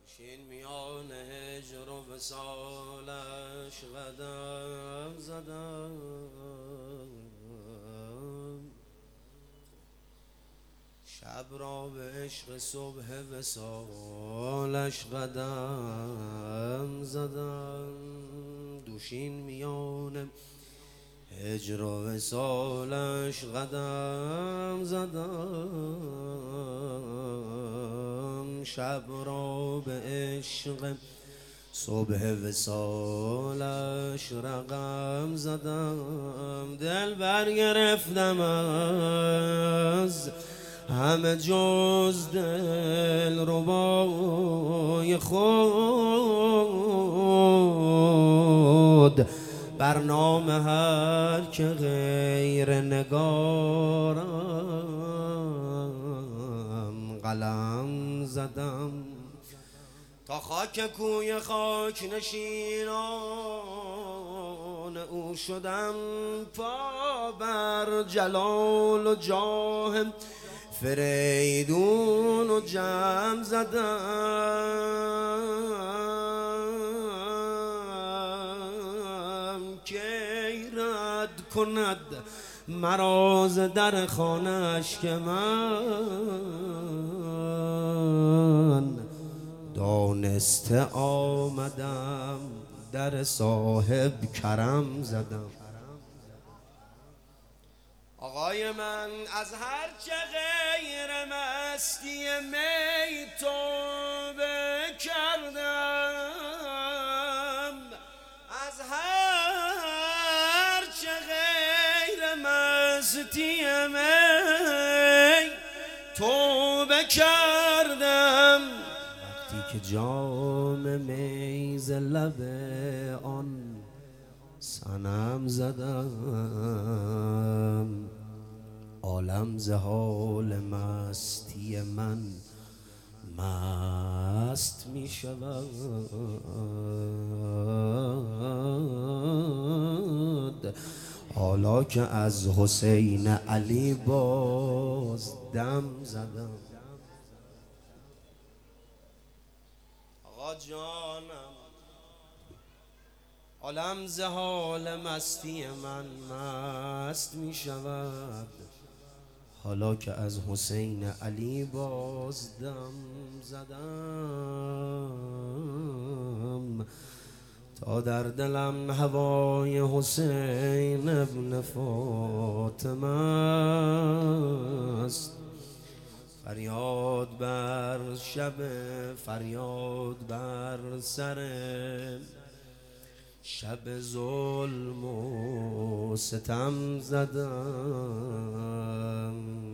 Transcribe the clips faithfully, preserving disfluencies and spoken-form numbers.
شین میان هجر و وصالش قدم زدم، شب را به عشق صبح وصالش قدم زدم. دوشین میان هجر و وصالش قدم زدم، شب را به عشق صبح وصالش رقم زدم. دل برگرفتم از همه جز دل ربای خود، بر نام هر که غیر نگارم قلم زدم. تا خاک کوی خاک نشینان او شدم، پا بر جلال و جاه فریدون و جم زدم. کی رد کند مراز در خانه‌اش که من دانسته آمدم در صاحب کرم زدم. آقای من از هر چه غیر مستی می توبه کردم، از هر چه غیر مستی می توبه کردم. وقتی که جام می ز لب آن صنم زدم، عالم ز حال مستی من مست می شود. حالا که از حسین علی باز دم زدم. آقا جانم عالم ز حال مستی من مست می شود، حالا که از حسین علی باز دم زدم. تا در دلم هوای حسین ابن فاطمه است، فریاد بر شب فریاد بر سر شب ظلم و ستم زدم.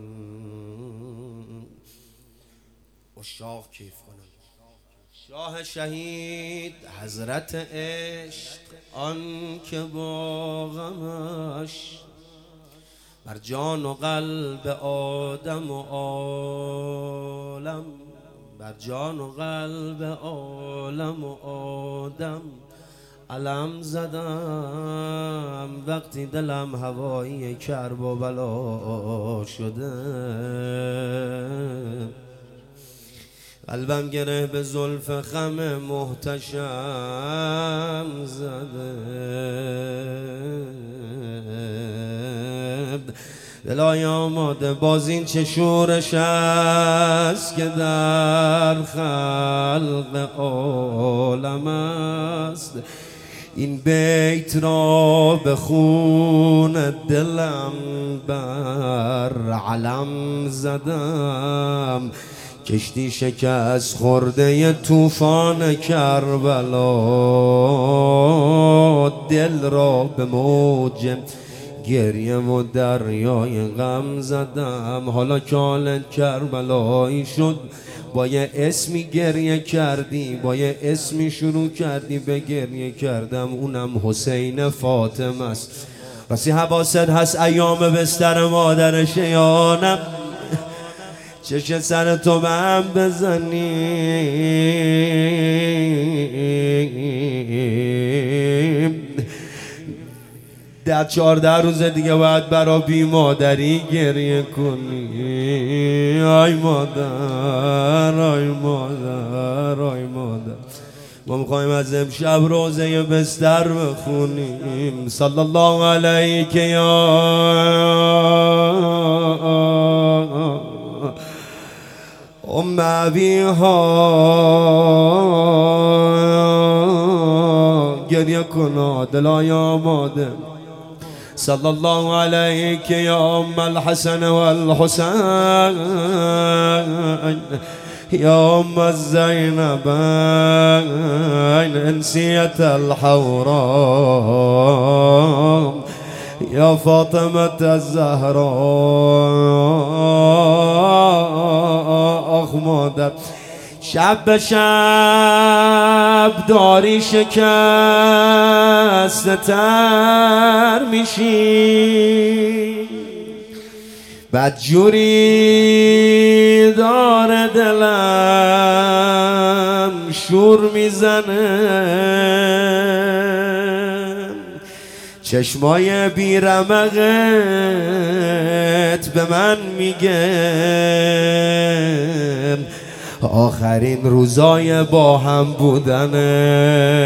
عشاق کیف کنم. شاه شهید حضرت عشق، آن که با غمش بر جان و قلب آدم و عالم، بر جان و قلب عالم و آدم علم زدم. وقتی دلم هوایی کرب و بلا شده، قلبم گره به زلف خم محتشم زده. دلای آماده باز این چه شورش است که در خلق عالم است. این بیت را به خون دلم بر علم زدم. کشتی شکست خورده طوفان کربلا، دل را به موج گریه و دریای غم زدم. حالا که حالت کربلایی شد، با یه اسمی گریه کردی، با یه اسمی شروع کردی به گریه کردم، اونم حسین فاطمه است. راستی حواست هست ایام بستر مادر شیانم چش سر تو به هم بزنیم، ده چهارده روز دیگه باید برا بی مادری گریه کنی. آی مادر، آی مادر، آی مادر. ما میخوایم از امشب روزه بستر بخونیم. صلی الله علیک یا ام ابیها. گریه کن دلای آماده. صلی الله علیک یا ام الحسن والحسین یا ام الزینبین انسیت الحورا یا فاطمة الزهراء. آخ مادر، شب به شب داری شکسته تر میشی، بدجوری داره دلم شور میزنه، چشمای بیرمقت به من میگه آخرین روزای با هم بودنه،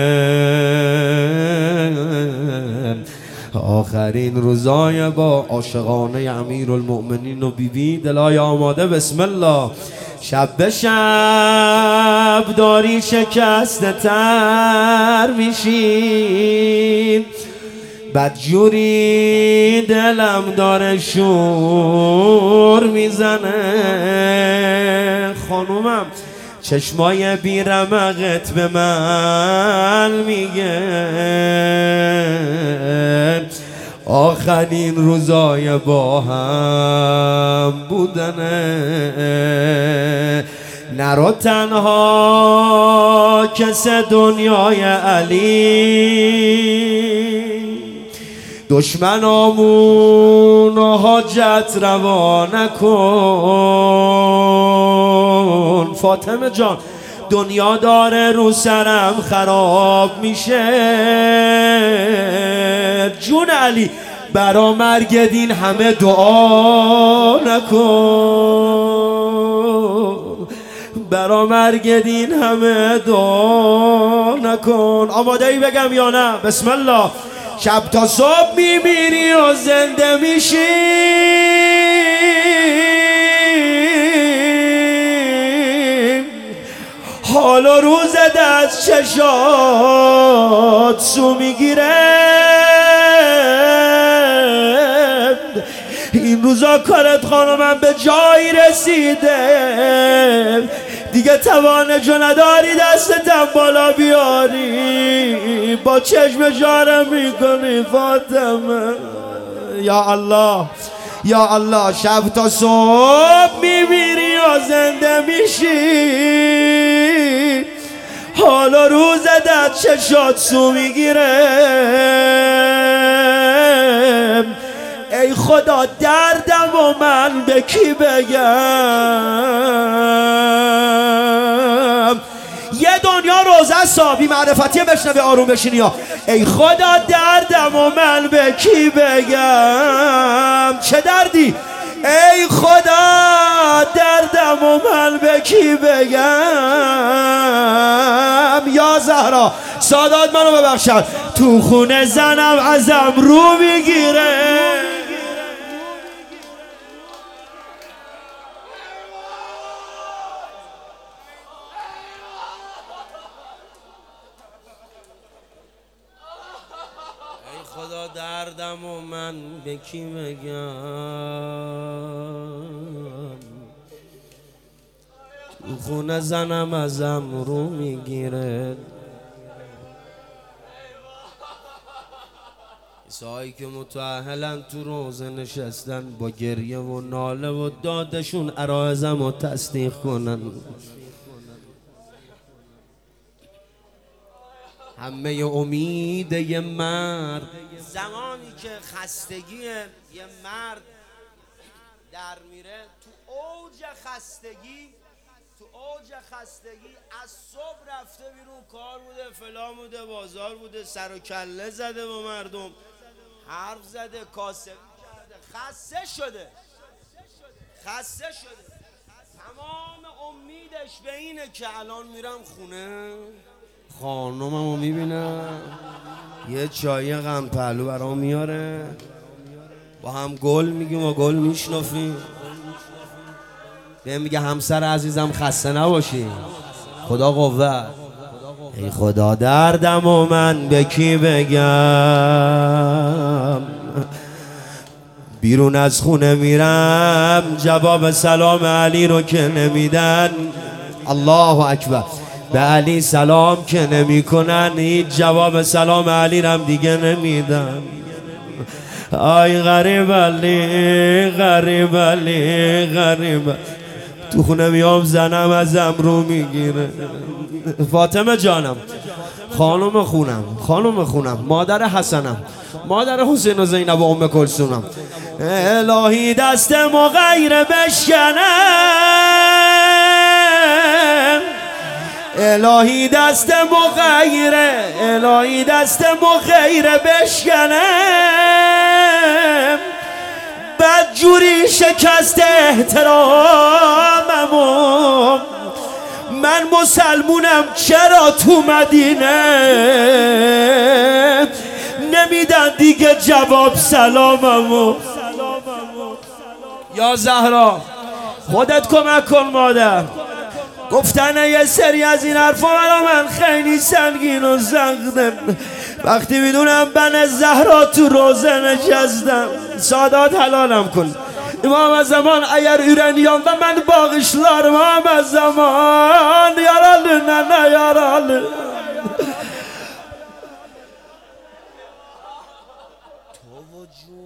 آخرین روزای با عاشقانه امیرالمؤمنین و بیبی. دلای آماده. بسم الله. شب به شب داری شکسته تر میشی، بدجوری دلم داره شور میزنه. خانومم چشمای بیرمقت به من میگه آخرین روزای با هم بودنه. نرو تنها کس دنیای علی، دشمنامون حاجت روا نکن. فاطمه جان، دنیا داره رو سرم خراب میشه. جون علی، برا مرگ دین همه دعا نکن، برا مرگ دین همه دعا نکن. آماده ای بگم یا نه؟ بسم الله. شب تا صبح میمیری و زنده میشی، حال و روزت از چشات سو میگیره. این روزا کارت خانمم به جایی رسیده دیگه توانجو نداری دستتم بالا بیاری، با چشم جاره میکنی فاطمه. یا الله، یا الله. شب تا صبح میمیری و زنده میشی، حالا روزت از چشات سو میگیره. ای خدا دردم و من به کی بگم؟ یه دنیا روزه صابی معرفتی بشنوه آروم بشینی ها. ای خدا دردم و من به کی بگم؟ چه دردی؟ ای خدا دردم و من به کی بگم؟ یا زهرا سادات منو ببخشد، تو خونه زنم ازم رو میگیره. ای خدا دردم و من به کی بگم؟ تو خونه زنم ازم رو میگیره. کسایی که متأهلن تو روزه نشستن با گریه و ناله و دادشون عرایزم رو تصدیق کنن. همه امید یه مرد زمانی که خستگی یه مرد در میره، تو اوج خستگی، تو اوج خستگی از صبح رفته بیرون، کار بوده، فلان بوده، بازار بوده، سر و کله زده با مردم، حرف زده، کاسبی کرده، خسته شده خسته شده تمام امیدش به اینه که الان میرم خونه خانوممو میبینم یه چای غم پهلو برام میاره، با هم گل میگیم و گل میشنفیم، بهم میگه همسر عزیزم خسته نباشی، خدا قوت. ای خدا دردم و من به کی بگم، بیرون از خونه میرم جواب سلام علی رو که نمیدن، الله اکبر، به علی سلام که نمی کنن هیچ جواب سلام علی رم دیگه نمیدن. آی غریب علی غریب علی غریب، تو خونه میام زنم ازم رو میگیره. فاطمه جانم، خانم خونم، خانم خونم، مادر حسنم، مادر حسین و زینب و ام کلثومم، الهی دست مغیر بشکنم، الهی دست مغیره، الهی دست مغیره بشکنم، بدجوری شکست احتراممو، من مسلمونم چرا تو مدینه نمیدن دیگه جواب سلاممو. یا زهرا خودت کمک کن مادر، گفتن یه سری از این حرفا برا من خیلی سنگین و زخمه، وقتی میدونم من زهرا تو روزه نشستم. سادات حلالم کن امام از زمان اگر ایرانیان و من باقشلار امام از زمان یارال نه نه یارال. تو و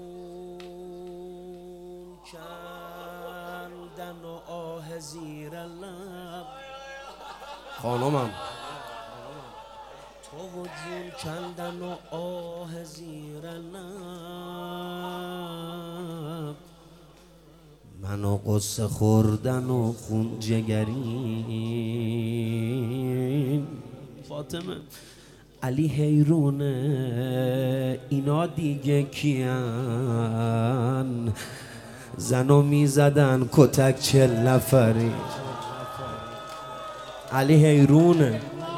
جون کندن و آه زیر لب، خانومم، تو و جون کندن و آه زیر لب، منو قصه خوردن و خون جگرین. فاطمه علی حیرونه اینا دیگه کیان، زنو میزدن کتک چل نفری. علی حیرونه،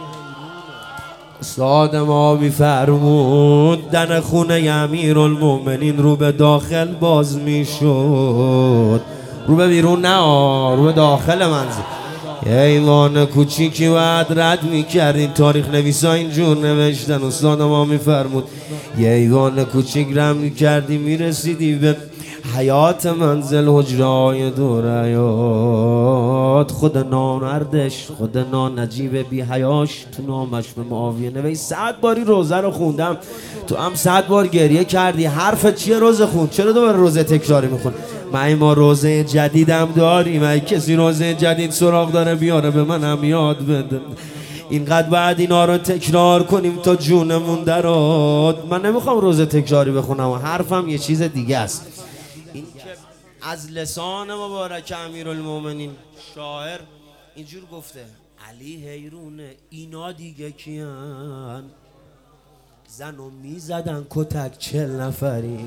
استاد ما میفرمود دن خونه امیرالمومنین رو به داخل باز میشد، رو به بیرون نه، رو به داخل منزل. یه ایوان کوچیکی باید رد میکردین، تاریخ نویسا اینجور نوشتن، استاد ما میفرمود یه ایوان کوچیک رد میکردی میرسیدی به حیات منزل، حجرهای دور حیات، خود نامردش خود نانجیب بی حیاش تو نامش به معاویه نوشت صد باری روزه رو خوندم، تو هم صد بار گریه کردی، حرف چیه روزه خوند، چرا دوباره روزه تکراری میخون؟ من ما روزه جدیدم داریم، اگه کسی روزه جدید سراغ داره بیاره به منم یاد بده، اینقدر بعد اینا رو تکرار کنیم تا جونمون دراد. من نمیخوام روزه تکراری بخونم و حرفم یه چیز دیگه است. این که از لسان مبارک امیرالمومنین شاعر اینجور گفته علی حیرونه اینا دیگه کیان، زنو میزدن کتک چل نفری.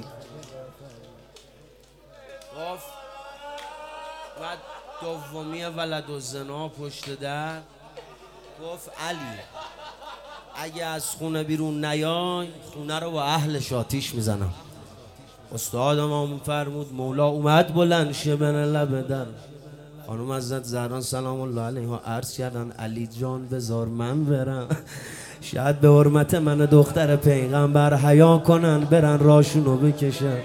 گفت و دومی ولد و زنا پشت در، گفت علی اگه از خونه بیرون نیای خونه رو با اهلش آتیش میزنم. استاد ما فرمود مولا اومد بلند شه بره لب در، خانم حضرت زهرا سلام الله علیها عرض کردن علی جان بذار من برم، شاید به حرمت من دختر پیغمبر حیا کنن برن راشونو بکشن.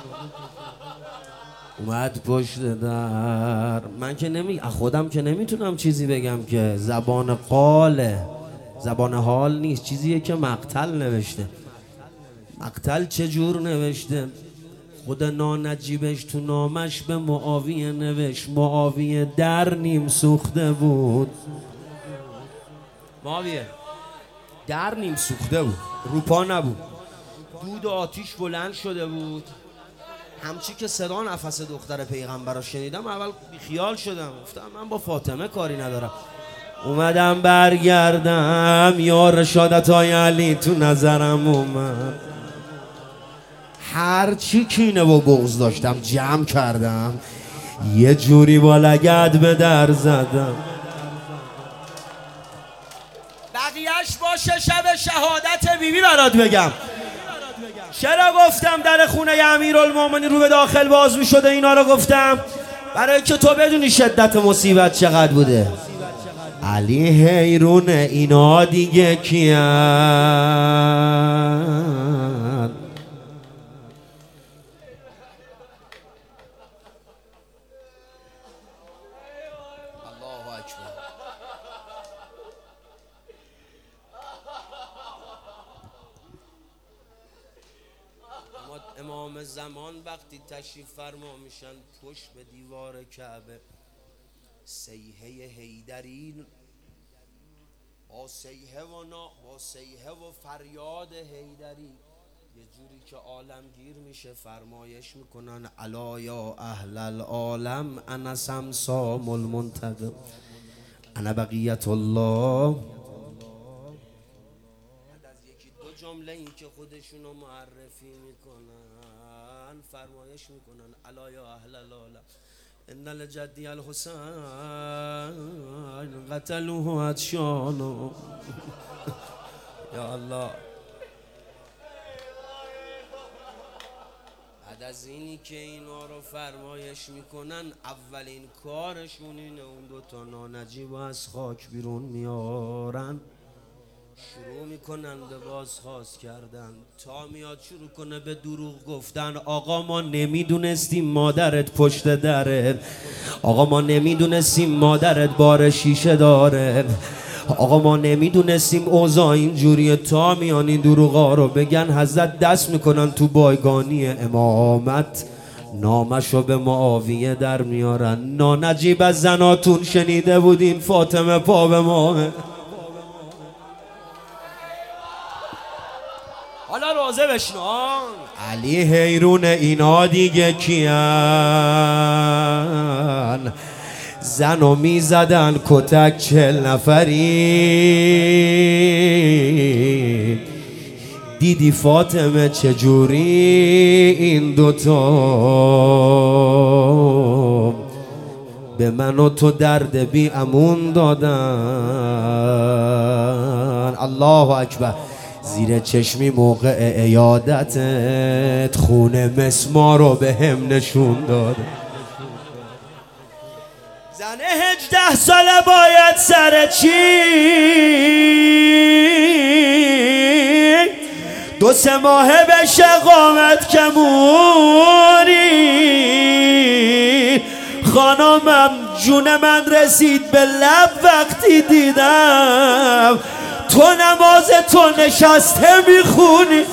اومد پشت در، من که نمی خودم که نمیتونم چیزی بگم که زبان قاله، زبان حال نیست، چیزیه که مقتل نوشته. مقتل چجور نوشته؟ خود نانجیبش تو نامش به معاویه نوشت، معاویه در نیم سوخته بود، معاویه در نیم سوخته بود، روپا نبود، دود آتیش بلند شده بود. همچی که صدا نفس دختر پیغمبر رو شنیدم اول بیخیال شدم، گفتم من با فاطمه کاری ندارم، اومدم برگردم یا رشادت های علی تو نظرم اومد. هر چی کینه و بغض داشتم جمع کردم، یه جوری با لگد به در زدم. بقیهش باشه شب شهادت بیبی برات بگم. چرا گفتم در خونه امیرالمومنین رو به داخل باز می شده؟ اینا رو گفتم برای که تو بدونی شدت مصیبت چقدر بوده. علی حیرون اینا دیگه کیان؟ امام زمان وقتی تشریف فرما میشن پشت به دیوار کعبه، سیحه حیدری با سیحه و نا با سیحه و فریاد حیدری یه جوری که عالم گیر میشه فرمایش میکنن الا یا اهل العالم انا سمسام المنتقم انا بقیت الله. جمله این که خودشونو معرفی میکنن فرمایش میکنن الا یا اهل العالم ان لجدی الحسین قتلوه عطشانو. یا الله. بعد از اینی که اینا رو فرمایش میکنن اولین کارشون اینه اون دوتا نانجیب از خاک بیرون میارن، شروع میکنن به بازخواست کردن تا میاد شروع کنه به دروغ گفتن. آقا ما نمیدونستیم مادرت پشت دره، آقا ما نمیدونستیم مادرت بار شیشه داره، آقا ما نمیدونستیم اوضاع اینجوریه. تا میان این دروغا رو بگن حضرت دست میکنن تو بایگانی امامت، نامشو به معاویه در میارن. نانجیب از زناتون شنیده بودین فاطمه پا به ماه. حالا روزه بشنان. علی حیرون اینا دیگه کیان؟ زنو می زدن کتک چل نفری، دیدی فاطمه چجوری این دوتا به من و تو درد بی امون دادن. الله اکبر. زیر چشمی موقع عیادتت خون مسمار رو به هم نشون داد. زن هجده ساله باید سر چی دو سه ماهه به شقامت کمونی. خانمم جون من رسید به لب وقتی دیدم تو نماز تو نشسته میخونی.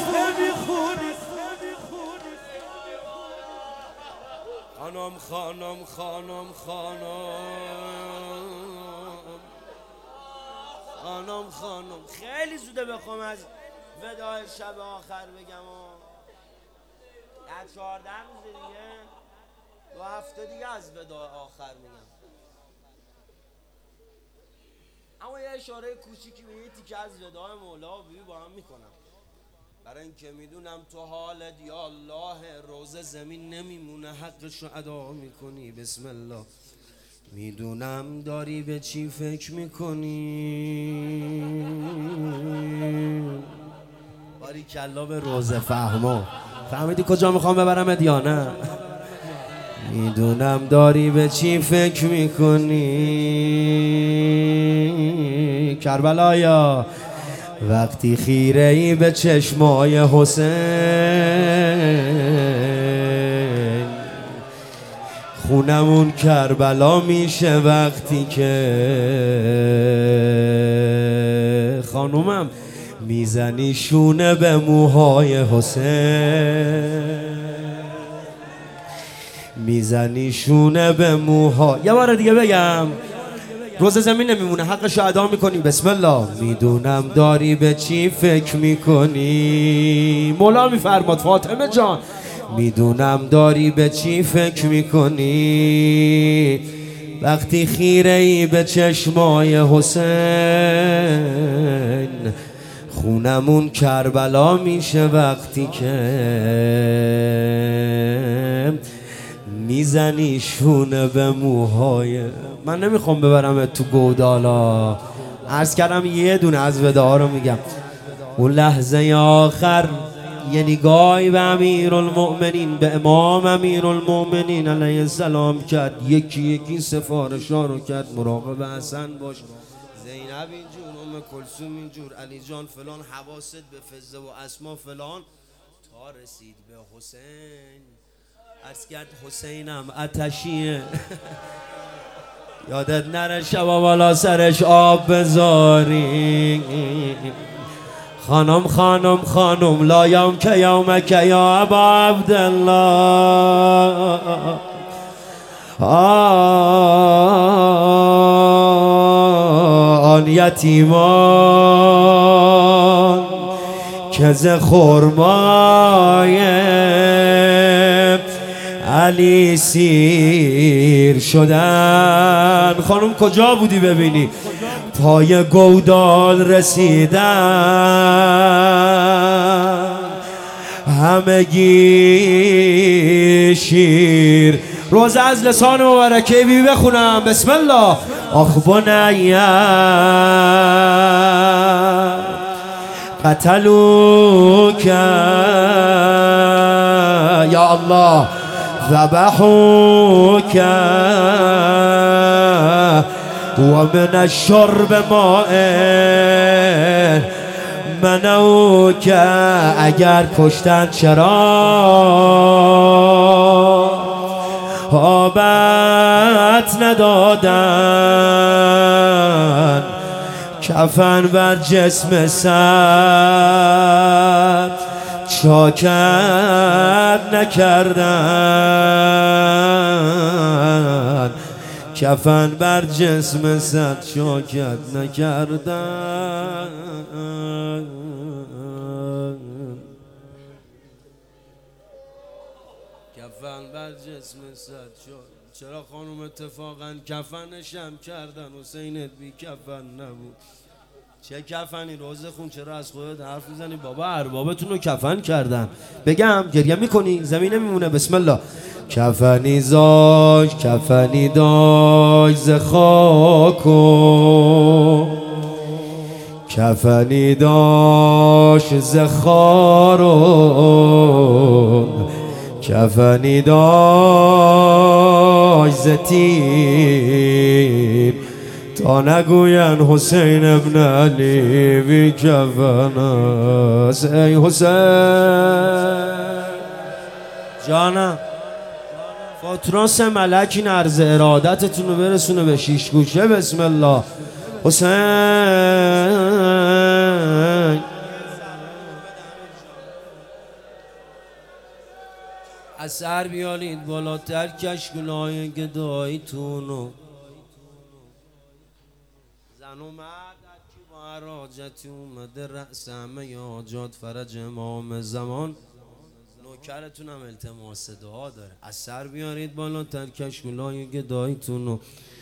خانم خانم خانم خانم خانم خانم خیلی زوده بخوام از وداع شب آخر بگم و در چهارده روز دیگه دو هفته دیگه از وداع آخر میگم. اما یه اشاره کوچیکی به یه تیکه از وداع مولا و بیبی با هم میکنم برای اینکه میدونم تو حالت یا الله روزه زمین نمیمونه حقش رو ادا میکنی. بسم الله. میدونم داری به چی فکر میکنی. باری کلا به روزه فهمو فهمیدی کجا میخوام ببرمت یا نه؟ میدونم داری به چی فکر میکنی کربلایا. وقتی خیره ای به چشمای حسین خونمون کربلا میشه وقتی که خانومم میزنی شونه به موهای حسین، میزنی شونه به موها. یه بار دیگه بگم روز زمین نمیمونه حقشو ادا میکنی. بسم الله. میدونم داری به چی فکر میکنی. مولا میفرماد فاطمه جان میدونم داری به چی فکر میکنی وقتی خیره ای به چشمای حسین خونمون کربلا میشه وقتی که میزنی شونه به موهای من. نمیخوام ببرم تو گودالا، عرض کردم یه دونه از وداها رو میگم. اون لحظه آخر یه نگاهی به امیرالمؤمنین، به امام امیرالمؤمنین علیه السلام کرد. یکی یکی سفارشا رو کرد. مراقب حسن باش، زینب اینجور، ام کلثوم اینجور، علی جان فلان، حواست به فزه و اسما فلان، تا رسید به حسین. عرض کرد حسینم آتشیه یادت نره شبا بالا سرش آب بذاری. خانم خانم خانم لا یوم که یوم که یا ابا عبدالله. آن یتیمان که ز خرمای علی سیر شدن. خانم کجا بودی ببینی؟ پای گودال رسیدن همگی شیر. روز از لسان مبارکه بی بخونم بسم الله. آخ بنیه قتلوک یا الله ذبحوک و من الشرب ماء منعوک. اگر کشتن چرا آبت ندادن، کفن بر جسم سر چاکت نکردن، کفن بر جسم سر چاکت نکردن. کفن بر جسم سر چرا خانم اتفاقا کفنشم کردن، حسینت بی کفن نبود. چه کفنی روز خون؟ چرا از خودت حرف میزنی؟ بابا اربابتون رو کفن کردن. بگم گریه میکنی؟ زمین میمونه. بسم الله. کفنی زاش کفنی داش ز خاکو، کفنی داش ز خارون، کفنی داش ز تیر، تا نگوین حسین ابن علی بی کفن است. ای حسین جانم، فاتراس ملک عرض ارادتتون رو برسونه به شیش گوشه. بسم الله. حسین از سر بیارید بالاتر کشکولای گداییتونو. زن و مرد که با عراجتی اومده رأس همه حاجات فرج امام زمان. نوکرتونم التماس دعا داره. از سر بیارید بالاتر کشکولای گداییتونو.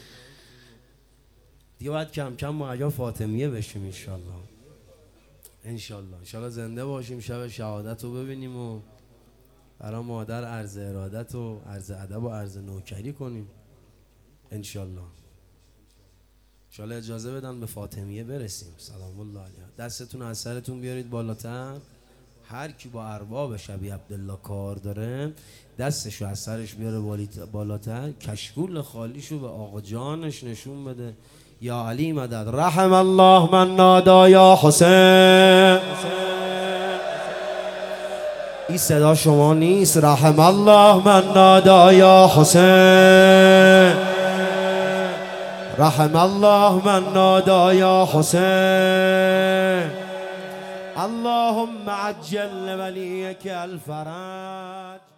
دیگه باید کم کم معیا فاطمیه بشیم انشالله. انشالله انشالله زنده باشیم شب شهادت رو ببینیم و برای مادر عرض ارادت و عرض ادب و عرض نوکری کنیم انشالله. انشالله اجازه بدن به فاطمیه برسیم. سلام الله علیها. دستتون از سرتون بیارید بالاتر. هر کی با ارباب شبیه عبدالله کار داره دستشو از سرش بیاره بالاتر، کشکول خالیشو به آقا جانش نشون بده. یا علی مدد. رحم الله من نادا یا حسین. این صدا شما نیست. رحم الله من نادا یا حسین. رحم الله من نادا یا حسین. اللهم عجل ولیک الفرج.